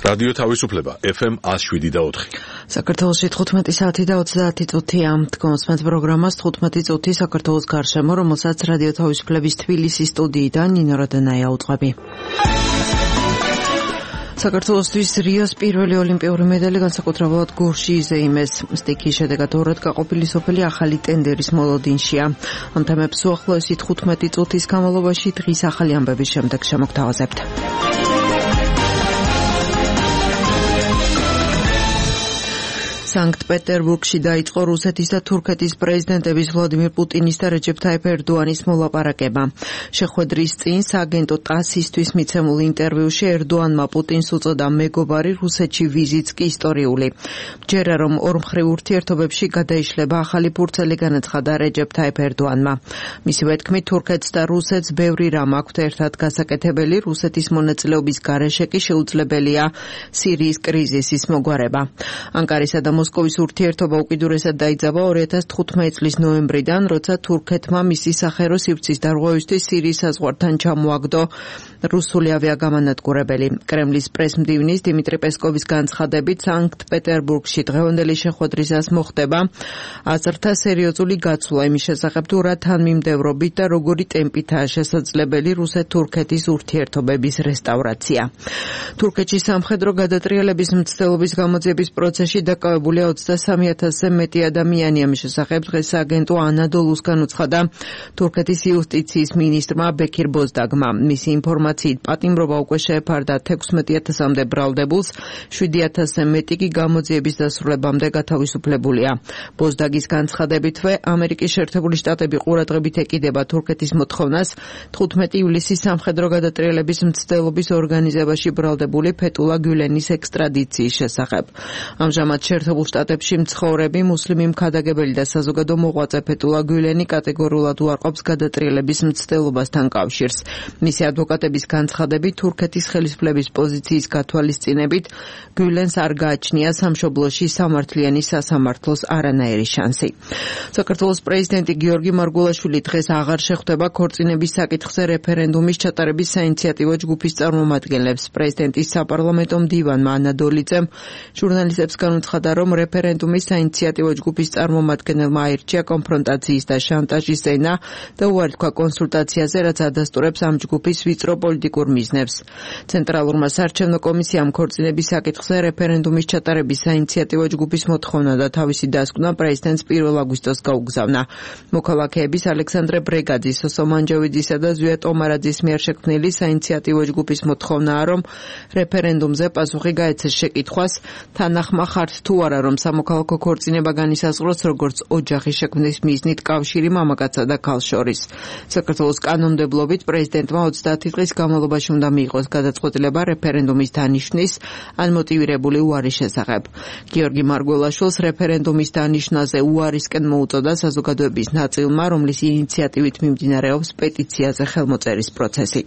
რადიო თავისუფლება FM 107.4. საქართველოში 15 საათი და 30 წუთია. თქვენს პროგრამას 15 წუთი საქართველოს გარშემო, რომელსაც რადიო თავისუფლების თბილისის სტუდიიდან ნინო როდანაია უძღვები. საქართველოსთვის რიოს პირველი ოლიმპიური медаლი განსაკუთრებულად გორში იზეიმეს. სტიქის შედეგად ორად გაყოფილი სოფელი ახალი ტენდერის მოლოდინშია. ამ თემებს უახლოესი 15 წუთის განმავლობაში დღის ახალი ამბების შემდეგ შემოგთავაზებთ. სანქტ-პეტერბურგში დაიწყო რუსეთის და თურქეთის პრეზიდენტების ვლადიმირ პუტინის და რეჯეფ თაიფ ერდოანის მოლაპარაკება. შეხვედრის წინ სააგენტო ტასისთვის მიცემულ ინტერვიუში ერდოანმა პუტინს უწოდა მეგობარი, რუსეთში ვიზიტს კი ისტორიული. ჯერა რომ ორმხრივ ურთიერთობებში გადაიშლება ახალი ფურცელი, განაცხადა რეჯეფ თაიფ ერდოანმა. მისივე თქმით, თურქეთს და რუსეთს ბევრი რამ აქვთ ერთად გასაკეთებელი, რუსეთის მონაწილეობის გარეშე კი შეუძლებელია სირიის კრიზისის მოგვარება. ანკარისა და მოსკოვის ურთიერთობა უკიდურესად დაიძაბა 2015 წლის ნოემბრიდან, როცა თურქეთმა მისი სახერო სივრცის დარღვევისთვის სირიის საზღვართან ჩამოაგდო რუსული ავიაგამანადგურებელი. კრემლის პრესმდივნის დიმიტრი პესკოვის განცხადებით, სანქტ-პეტერბურგში დღევანდელი შეხვედრისას მოხდება აზრთა სერიოზული გაცვლა იმის შესახებ, თუ რა თანმიმდევრობით და როგორი ტემპითაა შესაძლებელი რუსეთ-თურქეთის ურთიერთობების რესტავრაცია. თურქეთში სამხედრო გადატრიალების მცდელობის გამოძიების პროცესში დაკავებულია 23,000-ზე მეტი ადამიანი. ამის შესახებ დღეს სააგენტო ანადოლუსგან უცხადა თურქეთის იუსტიციის მინისტრმა ბექირ ბოზდაგმა. მისი ინფორმაციით პატიმრობა უკვე შეეფარდა 16,000-მდე ბრალდებულს, 7,000-ზე მეტი კი გამოძიების დასრულებამდე გათავისუფლებულია. ბოზდაგის განცხადებითვე, ამერიკის შეერთებული შტატები ყურადღებით ეკიდება თურქეთის მოთხოვნას 15 ივლისის სამხედრო გადატრიალების მცდელობის ორგანიზებაში ბრალდებული ფეტულა გულენის ექსტრადიციის შესახებ. ამჟამად შეერთებულ შტატებში მცხოვრები მუსლიმი მქადაგებელი და საზოგადო მოღვაწე ფეტულა გულენი კატეგორიულად უარყოფს გადატრიალების მცდელობასთან კავშირს. მისი ადვოკატების განცხადებით, თურქეთის ხელისუფლების პოზიციის გათვალისწინებით გულენს არ გააჩნია სამშობლოში სამართლიანი სასამართლოს არანაირი შანსი. საქართველოს პრეზიდენტი გიორგი მარგულაშვილი დღეს აღარ შეხვდება ქორწინების საკითხზე რეფერენდუმის ჩატარების საინიციატივო ჯგუფის წარმომადგენლებს. პრეზიდენტის საპარლამენტო მდივანმა ანა დოლიძემ ჟურნალისტებს განუცხადა, რომ რეფერენდუმის საინიციატივო ჯგუფის წარმომადგენელმა აირჩია კონფრონტაციის და შანტაჟის ენა და უარი თქვა კონსულტაციაზე, რაც ადასტურებს ამ ჯგუფის ვიწრო პოლიტიკურ მიზნებს. ცენტრალურმა საარჩევნო კომისიამ ქორწინების საკითხზე რეფერენდუმის ჩატარების საინიციატივო ჯგუფის მოთხოვნა და თავისი დასკვნა პრეზიდენტს 1 აგვისტოს გაუგზავნა. მოქალაქეების ალექსანდრე ბრეგაძის, სოსო მანჯავიძისა და ზვია ტომარაძის მიერ შექმნილი საინიციატივო ჯგუფის მოთხოვნაა, რომ რეფერენდუმზე პასუხი გაეცეს შეკითხვას, თანახმა ხართ თუ არა, რომ სამოქალაქო ქორწინება განისაზღვროს როგორც ოჯახის შექმნის მიზნით კავშირი მამაკაცსა და ქალს შორის. საქართველოს კანონმდებლობით პრეზიდენტმა 30 დღის განმავლობაში უნდა მიიღოს გადაწყვეტილება რეფერენდუმის დანიშვნის ან მოტივირებული უარის შესახებ. გიორგი მარგულაშვილს რეფერენდუმის დანიშვნაზე უარისკენ მოუწოდა საზოგადოების ნაწილმა, რომლის ინიციატივით მიმდინარეობს პეტიციაზე ხელმოწერის პროცესი.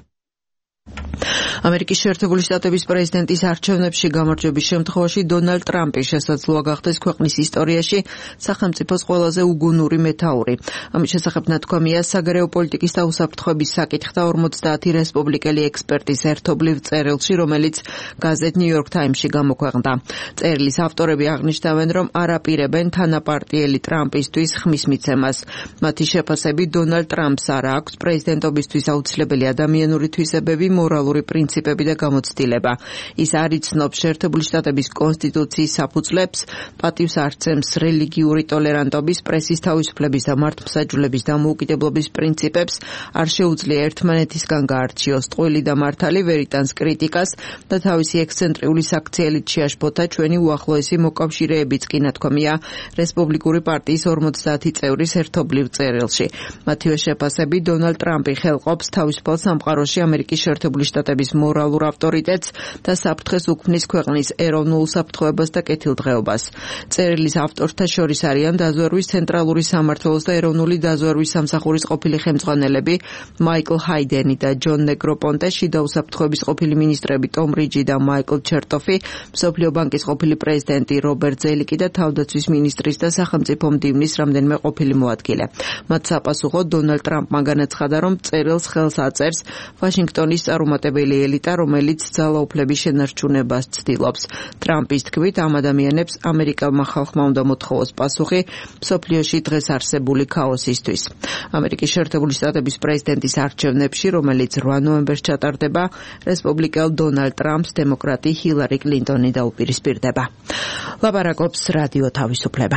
ამერიკის შეერთებული შტატების პრეზიდენტის არჩევნებში გამარჯვების შემთხვევაში დონალდ ტრამპი შესაძლოა გახდეს ქვეყნის ისტორიაში სახელმწიფოს ყველაზე უგუნური მეთაური. ამის შესახებ ნათქვამია საგარეო პოლიტიკის და უსაფრთხოების საკითხთა 50 რესპუბლიკელი ექსპერტის ერთობლივ წერილში, რომელიც გაზეთ New York Times-ში გამოქვეყნდა. წერილის ავტორები აღნიშნავენ, რომ არ აპირებენ თანაპარტიელი ტრამპისთვის ხმის მიცემას. მათი შეფასებით, დონალდ ტრამპს არ აქვს პრეზიდენტობისთვის აუცილებელი ადამიანური თვისებები, მორალური პრინციპები და გამოცდილება. ის არ იცნობს შეერთებული შტატების კონსტიტუციის საფუძვლებს, პატივს არცემს რელიგიური ტოლერანტობის, პრესის თავისუფლების და მართლმსაჯულების დამოუკიდებლობის პრინციპებს, არ შეუძლია ერთმანეთისგან გაარჩიოს ტყვილი და მართალი, ვერ იტანს კრიტიკას და თავისი ექსცენტრიული საქციელით შეაშფოთა ჩვენი უახლოესი მოკავშირეებიც კი, ნათქვამია რესპუბლიკური პარტიის 50 წევრის ერთობლივ წერილში. მათივე შეფასებით, დონალდ ტრამპი ხელყოფს თავისუფალ სამყაროში ამერიკის შეერთებული შტატების მორალურ ავტორიტეტს და საფრთხეს უქმნის ქვეყნის ეროვნულ საფრთხეობას და კეთილდღეობას. წერილის ავტორთა შორის არიან დაზვერვის ცენტრალური სამმართველოს და ეროვნული დაზვერვის სამსახურის ყოფილი ხელმძღვანელები მაიკლ ჰაიდენი და ჯონ ნეგროპონტე, შიდა უსაფრთხოების ყოფილი მინისტრები ტომ რიჯი და მაიკლ ჩერტოფი, მსოფლიო ბანკის ყოფილი პრეზიდენტი რობერტ ზელიკი და თავდაცვის მინისტრის და სახელმწიფო მდივნის რამდენიმე ყოფილი მოადგილე. მათ საპასუხოდ დონალდ ტრამპმა განაცხადა, რომ წერილს ხელს აწერს ვაშინგტონის წარუმატებელი დამოუკიდებელი ელიტა, რომელიც ძალაუფლების შენარჩუნებას ცდილობს. ტრამპის თქმით, ამ ადამიანებს ამერიკელმა ხალხმა უნდა მოთხოვოს პასუხი მსოფლიოში დღეს არსებული ქაოსისთვის. ამერიკის შეერთებული შტატების პრეზიდენტის არჩევნებში, რომელიც 8 ნოემბერს ჩატარდება, რესპუბლიკელ დონალდ ტრამპს დემოკრატი ჰილარი კლინტონი დაუპირისპირდება. ლაპარაკობს რადიო თავისუფლება.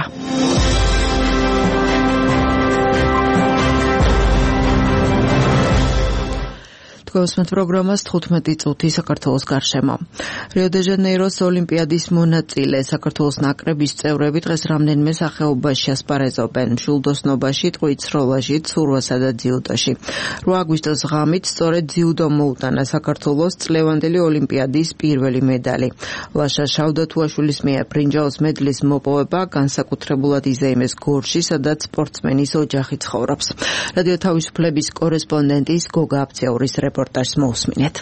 გოსმეთ პროგრამას 15 წუთი საქართველოს გარშემო. რიო-დე-ჟანეიროს ოლიმპიადის მონაწილე საქართველოს ნაკრების წევრები დღეს რამდენიმე სახეობაში ასპარეზობენ. მშვილდოსნობაში, ტყვით სროლაში, ცურვასა და ძიუდოში. 8 აგვისტოს ღამით სწორედ ძიუდომ მოუტანა საქართველოს წლევანდელი ოლიმპიადის პირველი მედალი. ლაშა შავდათუაშვილის მიერ ბრინჯაოს მედლის მოპოვება განსაკუთრებულად იზეიმეს გორში, სადაც სპორტსმენის ოჯახი ცხოვრობს. რადიო თავისუფლების კორესპონდენტის გოგა აბცეურის რეპორტაჟს მოусმინეთ.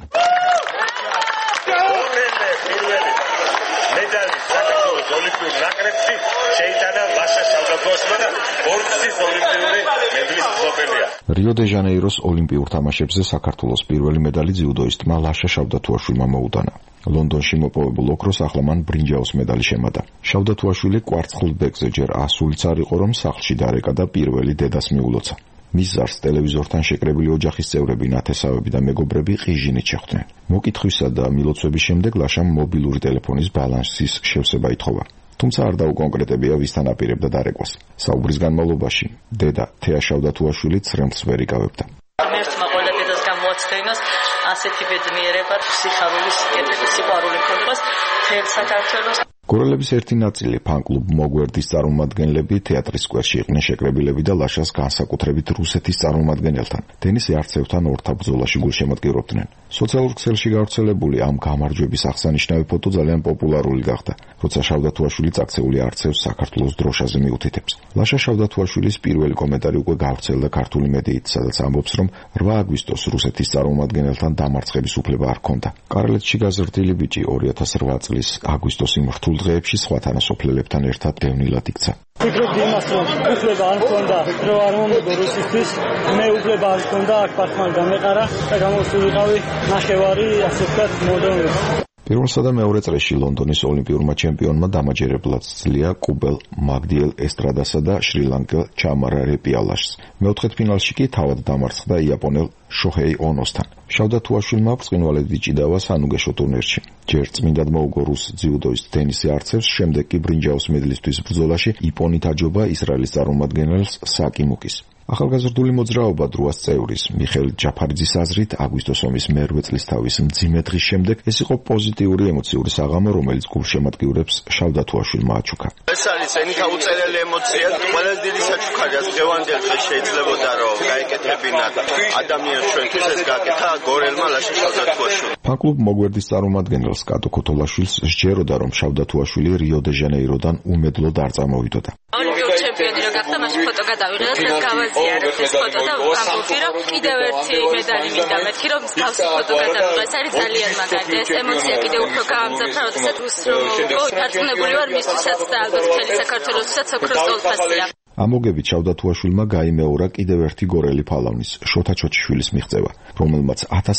რიო-დე-ჟანეიროს ოლიმპიურ თამაშებზე საქართველოს პირველი მედალი ძიუდოისტმა ლაშა შავდათუაშვილმა მოუტანა. ლონდონში მოპოვებულ ოქროს ახლა მან ბრინჯაოს მედალი შემატა. შავდათუაშვილი კვარცხლ ბეკზე ჯერ ასულიც არ იყო, რომ სახლში დარეკა და პირველი დედას მიულოცა. მის ზარს ტელევიზორთან შეკრებილი ოჯახის წევრები, ნათესავები და მეგობრები ყიჟინით შეხვდნენ. მოკითხვისა და მილოცვების შემდეგ ლაშამ მობილური ტელეფონის ბალანსის შევსება ითხოვა. თუმცა არ დაუკონკრეტებია, ვისთან აპირებდა დარეკვას. საუბრის განმავლობაში დედა თეა შავდათუაშვილი ცრემლს ვერ იკავებდა. ღმერთმა ყველა დედას გამოაცდენოს ასეთი ბედნიერება, სიხარულის კეთილი სიყვარული ქონებას თელ საქართველოს. გორელების ერთი ნაწილი ფან-კლუბ მოგვერდის წარმომადგენლები თეატრის სკვერში იყვნენ შეკრებილები და ლაშას განსაკუთრებით რუსეთის წარმომადგენელთან, დენის არცევთან ორთაბ ბრძოლაში გულშემატკივრობდნენ. სოციალურ ქსელში გავრცელებული ამ გამარჯვების აღსანიშნავი ფოტო ძალიან პოპულარული გახდა, როცა შავდათუაშვილი წაქცეული არცევს საქართველოს დროშაზე მიუთითებს. ლაშა შავდათუაშვილის პირველი კომენტარი უკვე გავრცელდა ქართული მედიით, სადაც ამბობს, რომ 8 აგვისტოს რუსეთის წარმომადგენელთან დამარცხების უფლება არ ჰქონდა. კარლეთში გაზრდილი ბიჭი 2008 წლის აგვისტოს იმ რთულ დღეებში სხვა თანასოფლელებთან ერთად დევნილად იქცა. ფიქრობდი იმას, რომ უფლება არ მქონდა, რომ არ მომედო რუსისთვის, მე უფლება არ მქონდა, აქ ფარხმან გამეყარა და გამოსულიყავი ნახევარი, ასე ვთქვათ, მოდრონებს. პირველსა და მეორე წრეში ლონდონის ოლიმპიურმა ჩემპიონმა დამაჯერებლად სძლია კუბელ მაგდიელ ესტრადასა და შრი-ლანკელ ჩამარა რეპიალაშს. მეოთხედფინალში კი თავად დამარცხდა იაპონელ შოჰეი ონოსთან. შავდათუაშვილმა ბრწყინვალედ იჭიდავა სანუგეშო ტურნირში. ჯერ წმინდად მოუგო რუს ძიუდოისტ დენისი არცევს, შემდეგ კი ბრინჯაოს მედლისთვის ბრძოლაში იპონით აჯობა ისრაელის წარმომადგენელს საკი მუკის. ახალგაზრდული მოძრაობა დროას წევრის მიხეილ ჯაფარიძის აზრით, აგვისტოს ომის მერვე წლისთავის მძიმე დღის შემდეგ ეს იყო პოზიტიური ემოციური საღამო, რომელიც გულშემატკივრებს შავდათუაშვილმა აჩუქა. ეს არის ენიქა უწელელი ემოცია, ყველაზე დიდი საჩუქარია დღევანდელ დღეს შეიძლებოდა რომ გაეკეთებინათ ადამიანს ჩვენთვის ეს გაკეთა გორელმა ლაშა შავდათუაშვილმა. ფან-კლუბ მოგვერდის წარმომადგენელს კატო ქოთოლაშვილს სჯეროდა, რომ შავდათუაშვილი რიო-დე-ჟანეიროდან უმედლოდ არ წამოვიდოდა. ოლიმპიური ჩემპიონი რო გახდა, მაშინ ფოტო გადავიღე და დღეს გავაზიარებ ეს ფოტო და ამბობდი, რომ კიდევ ერთი მედალი მინდა მეთქი, რომ მსგავსი ფოტო გადავიღე. ეს არის ძალიან მაგარი, ეს ემოცია კიდევ უფრო გაამძაფრა, როდესაც რუსს რომ დარწმუნებული ვარ მისთვისაც და ალბათ მთელი საქართველოსთვისაც ოქროს სტოლფასია. ამოგებით შავდათუაშვილმა გაიმეორა კიდევ ერთი გორელი ფალავნის, შოთა ჩოჩიშვილის მიღწევა, რომელმაც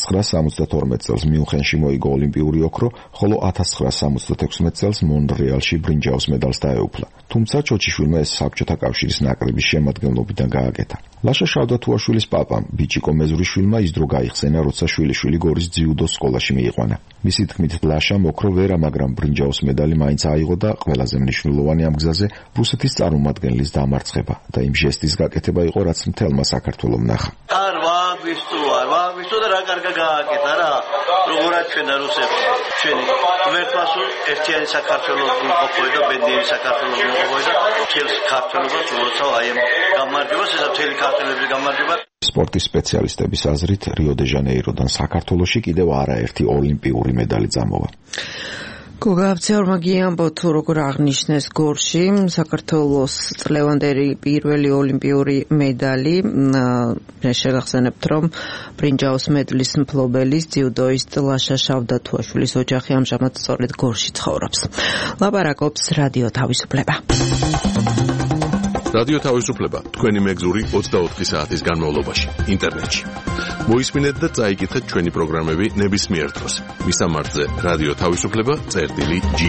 1972 წელს მიუნხენში მოიგო ოლიმპიური ოქრო, ხოლო 1976 წელს მონრეალში ბრინჯაოს მედალს დაეუფლა. თუმცა ჩოჩიშვილმა ეს საბჭოთა კავშირის ნაკრების შემადგენლობიდან გააკეთა. ლაშა შავდათუაშვილის პაპამ, ბიჭიკო მეზურიშვილმა ის დრო გაიხსენა, როცა შვილიშვილი გორის ძიუდოს სკოლაში მიიყვანა. მისი თქმით, ლაშამ ოქრო ვერა, მაგრამ ბრინჯაოს მედალი მაინც აიღო და ყველაზე მნიშვნელოვანი ამ გზაზე რუსეთის წარმომადგენლის დამარცხება და იმ ჟესტის გაკეთება იყო, რაც მთელმა საქართველომ ნახა. არ ვაგვისტო და რა კარგა გააკეთა რა. როგორაც ჩვენა რუსებს, ჩვენი ვერთვასო ერთიანი საქართველოს გულყოფოე და ბედნიერი საქართველოს გულყოფოე და მთელს ქართველობას უბრალოდ აი ამ გამარჯვებას, ესა მთელი ქართველების გამარჯვება. სპორტის სპეციალისტების აზრით, რიო-დე-ჟანეიროდან საქართველოში კიდევ არაერთი ოლიმპიური მედალი წამოვა. გოგა აბცეურმა გიამბო თუ როგორ აღნიშნეს გორში საქართველოს წლევანდელი პირველი ოლიმპიური მედალი. შეგახსენებთ, რომ ბრინჯაოს მედლის მფლობელის ძიუდოისტ ლაშა შავდათუაშვილის ოჯახი ამჟამად სწორედ გორში ცხოვრობს. ლაპარაკობს რადიო თავისუფლება. რადიო თავისუფლება თქვენი მეგზური 24 საათის განმავლობაში ინტერნეტში მოისმინეთ და წაიკითხეთ ჩვენი პროგრამები ნებისმიერ დროს. მისამართზე რადიო თავისუფლება წერტილი.ge.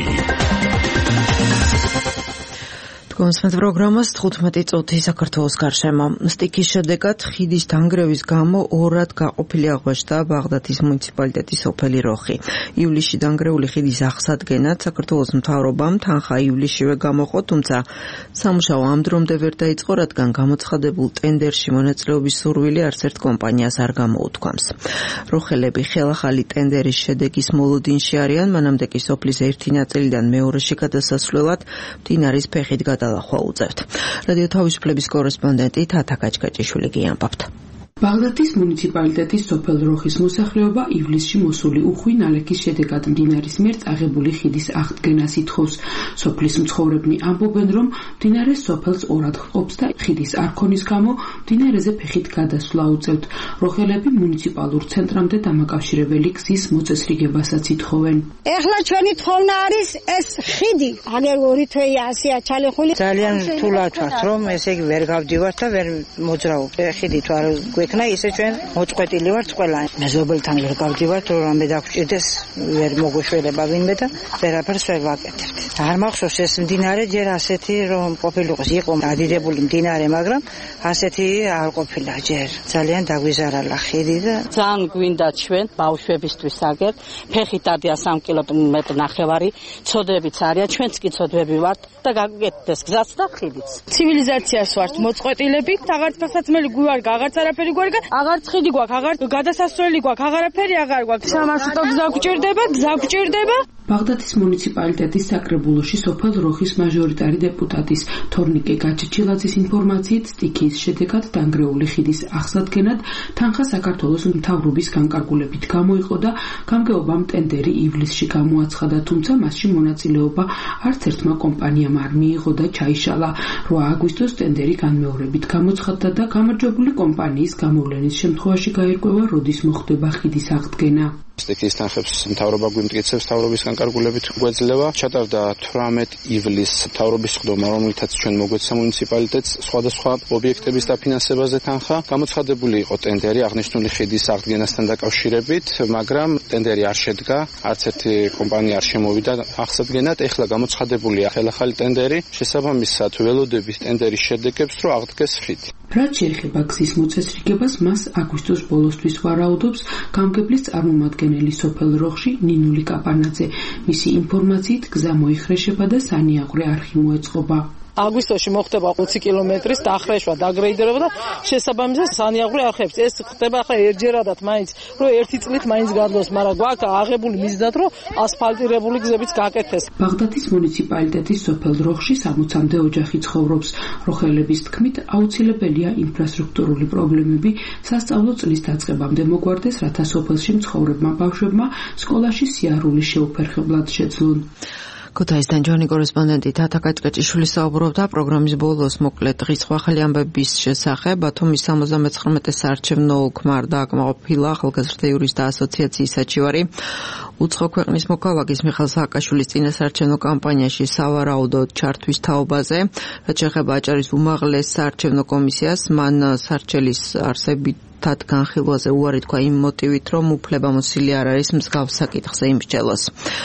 კონსმეთ პროგრამას 15 წუთი საქართველოს გარშემო. სტიქის შედეგად ხიდის დანგრევის გამო ორად გაყოფილი აღმოჩნდა ბაღდათის მუნიციპალიტეტის სოფელი როხი. ივლისში დანგრეული ხიდის აღსადგენად საქართველოს მთავრობამ თანხა ივლისშივე გამოყო, თუმცა სამუშაო ამ დრომდე ვერ დაიწყო, რადგან გამოცხადებულ ტენდერში მონაწილეობის სურვილი არც ერთ კომპანიას არ გამოუთქვამს. როხელები ხელახალი ტენდერის შედეგის მოლოდინში არიან, მანამდე კი სოფლის ერთი ნაწილიდან მეორეში გადასასვლელად მდინარის ფეხით ლახვა უწევთ. რადიო თავისუფლების კორესპონდენტი თათა კაჭკაჭიშვილი გიამბობთ. ბაღდათის მუნიციპალიტეტის სოფელ როხის მოსახლეობა ივლისში მოსული უხვი ნალექის შედეგად მდინარის მიერ წაღებული ხიდის აღდგენას ითხოვს. სოფლის მცხოვრებნი ამბობენ, რომ მდინარე სოფელს ორად ჰყოფს და ხიდის არქონის გამო მდინარეზე ფეხით გადასვლა უწევთ. როხელები მუნიციპალურ ცენტრამდე დამაკავშირებელი გზის მოწესრიგებასაც ითხოვენ. ეხლა ჩვენი თხოვნა არის ეს ხიდი. აგერ ორი თვეა ასია ჩალეხული. ძალიან რთულად ვართ, რომ ესე იგი ვერ გავდივართ და ვერ მოძრაობ. ხიდი თუ არ იქნა ისე ჩვენ მოწყვეტილი ვართ ყველა. მეზობელთან ვერ გავდივართ, რომ რამე დაგჭირდეს, ვერ მოგვეშველება ვინმე და ვერაფერს ვერ ვაკეთებთ. არ მახსოვს ეს მდინარე ჯერ ასეთი რომ ყოფილიყოს, იყო ადიდებული მდინარე, მაგრამ ასეთი არ ყოფილა ჯერ. ძალიან დაგვიზარალა ხიდი და ძალიან გვინდა ჩვენ ბავშვებისთვის აგერ ფეხით ადია 3 კილომეტრი ნახევარი, ცოდვებიც არიან, ჩვენც კი ცოდვები ვართ და გაგეკეთდეს გზაც და ხიდიც. ცივილიზაციას ვართ მოწყვეტილები, აღარც ფეხსაცმელი გვარგა, აღარც არაფერი გვარგა, აღარც ხიდი გვაქვს, აღარ გადასასვლელი გვაქვს, აღარაფერი აღარ გვაქვს. სამარშრუტო გზა გვჭირდება. ბაღდათის მუნიციპალიტეტის საკრებულოში სოფელ როხის მაჟორიტარი დეპუტატის თორნიკე გაჩიჩილაძის ინფორმაციით სტიქიის შედეგად დანგრეული ხიდის აღსადგენად თანხა საქართველოს მთავრობის განკარგულებით გამოიყო და გამგეობამ ტენდერი ივლისში გამოაცხადა, თუმცა მასში მონაწილეობა არც ერთმა კომპანიამ არ მიიღო და ჩაიშალა. 8 აგვისტოს ტენდერი განმეორებით გამოცხადდა და გამარჯვებული კომპანიის გამოვლენის შემთხვევაში გაირკვევა, როდის მოხდება ხიდის აღდგენა. სტიქიის თანხებს მთავრობა გვიმტკიცებს, მთავრობის განკარგულებით გვეძლევა. ჩატარდა 18 ივლისს მთავრობის სხდომა, რომელთაც ჩვენ მოგვეცა მუნიციპალიტეტს სხვადასხვა ობიექტების დაფინანსებაზე თანხა. გამოცხადებული იყო ტენდერი აღნიშნული ხიდის აღდგენასთან დაკავშირებით, მაგრამ ტენდერი არ შედგა, არც ერთი კომპანია არ შემოვიდა აღსადგენად. ეხლა გამოცხადებულია ხელახალი ტენდერი, შესაბამისად ველოდებით ტენდერის შედეგებს, რომ აღდგეს ხიდი. რაც შეეხება გზის მოწესრიგებას, მას აგვისტოს ბოლოსთვის ვარაუდობს გამგებლის წარმომადგენელი სოფელ როხში ნინული კაპანაძე. მისი ინფორმაციით გზა მოიხრეშება და სანიაღვრე არხი მოეწყობა. აგვისტოში მოხდება 20 კილომეტრის დახრეშვა, დაგრეიდერობა და შესაბამისად სანიაღვრე არხებს. ეს ხდება ახლა ერთჯერადად მაინც, რომ ერთი წლით მაინც გადლოს, მაგრამ გვაქვს აღებული მიზნად, რომ ასფალტირებული გზებიც გაკეთდეს. ბაღდათის მუნიციპალიტეტის სოფელ როხში 60-მდე ოჯახი ცხოვრობს. როხელების თქმით, აუცილებელია ინფრასტრუქტურული პრობლემები სასწავლო წლის დაწყებამდე მოგვარდეს, რათა სოფელში მცხოვრებმა ბავშვებმა სკოლაში სიარული შეუფერხებლად შეძლონ. ქუთაისთან ჯონი კორესპონდენტი თათა კაჭკაჭიშვილი საუბრობდა პროგრამის ბოლოს მოკლედ დღის ახალი ამბების შესახებ. ბათუმის 79 საარჩევნო ქმარ დააკმაყოფილა ახალგაზრდა იურისტთა ასოციაციის საჩივარი. უცხო ქვეყნის მოქალაქის მიხეილ სააკაშვილის წინასაარჩევნო კამპანიაში სავარაუდოდ ჩართვის თაობაზე, რაც შეეხება აჭარის უმაღლეს საარჩევნო კომისიას, მან სარჩელის არსებით განხილვაზე უარი თქვა იმ მოტივით, რომ უფლებამოსილი არ არის მსგავს საკითხზე იმსჯელოს.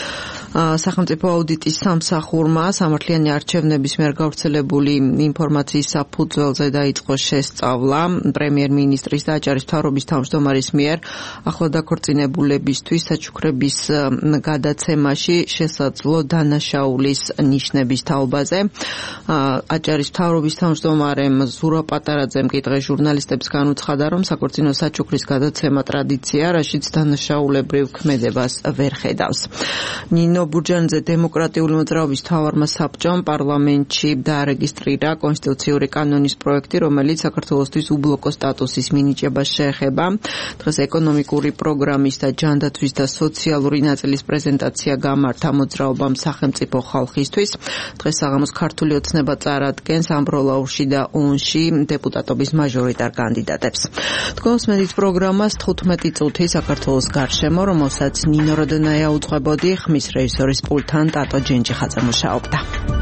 სახელმწიფო აუდიტის სამსახურმა სამართლიანი არჩევნების მიერ გავრცელებული ინფორმაციის საფუძველზე დაიწყო შესწავლა პრემიერ-მინისტრის და აჭარის მთავრობის თავმჯდომარის მიერ ახლო დაქორწინებულებისთვის საჩუქრების გადაცემაში შესაძლო დანაშაულის ნიშნების თაობაზე. აჭარის მთავრობის თავმჯდომარემ ზურა პატარაძემ კი დღეს ჟურნალისტებს განუცხადა, რომ საქორწინო საჩუქრის გადაცემა ტრადიცია, რაშიც დანაშაულებრივ ქმედებას ვერ ხედავს. ნინო ბურჯანიძე დემოკრატიული მოძრაობის მთავარმა საბჭომ პარლამენტში დაარეგისტრირა კონსტიტუციური კანონის პროექტი, რომელიც საქართველოსთვის უბლოკო სტატუსის მინიჭებას შეეხება. დღეს ეკონომიკური პროგრამის და ჯანდაცვის და სოციალური ნაწილის პრეზენტაცია გამართა მოძრაობამ სახელმწიფო ხალხისთვის. დღეს საღამოს ქართული ოცნება წარადგენს ამბროლაურში და ონში დეპუტატობის მაჟორიტარ კანდიდატებს. თქვენს მედით პროგრამას 15 წუთი საქართველოს გარშემო, რომელსაც ნინო როდენაია უძღვებოდი, ხმის რეჟისორის პულტთან ტატო ჯენჯიხაძე მუშაობდა.